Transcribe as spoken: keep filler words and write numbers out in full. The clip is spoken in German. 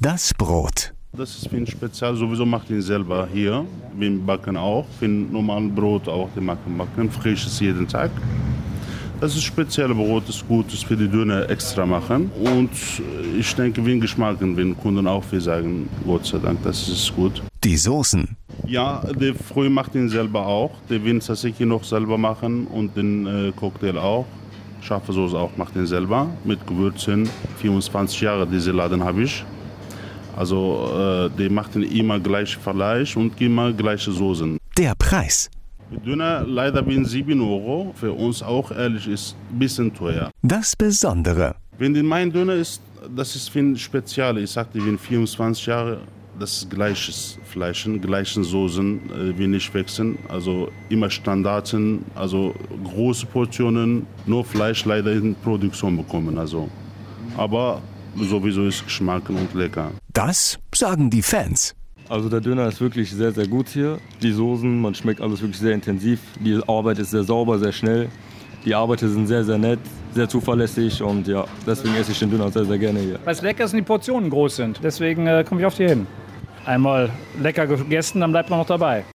Das Brot. Das ist für ein Spezial, sowieso macht ihn selber hier. Wir backen auch, für ein normales Brot auch, die machen backen, frisches jeden Tag. Das ist spezielles Brot, ist gut, ist für die Döner extra machen. Und ich denke, wie ein Geschmack, wenn Kunden auch viel sagen, Gott sei Dank, das ist gut. Die Soßen. Ja, der früh macht ihn selber auch. Der will Tzatziki noch selber machen und den äh, Cocktail auch. Scharfe Soße auch macht ihn selber mit Gewürzen. vierundzwanzig Jahre diese Laden habe ich. Also äh, der macht ihn immer gleich Fleisch und immer gleiche Soßen. Der Preis. Döner leider bin sieben Euro. Für uns auch ehrlich ist ein bisschen teuer. Das Besondere. Wenn den mein Döner ist, das ist für ein Spezial. Ich sagte, wenn vierundzwanzig Jahre, das ist gleiches Fleisch, gleichen Soßen, äh, wir nicht wechseln. Also immer Standarten, also große Portionen, nur Fleisch leider in Produktion bekommen. Also. Aber sowieso ist Geschmack und lecker. Das sagen die Fans. Also der Döner ist wirklich sehr, sehr gut hier. Die Soßen, man schmeckt alles wirklich sehr intensiv. Die Arbeit ist sehr sauber, sehr schnell. Die Arbeiter sind sehr, sehr nett, sehr zuverlässig und ja, deswegen esse ich den Döner sehr, sehr gerne hier. Weil es lecker ist und die Portionen groß sind. Deswegen äh, komme ich oft hier hin. Einmal lecker gegessen, dann bleibt man noch dabei.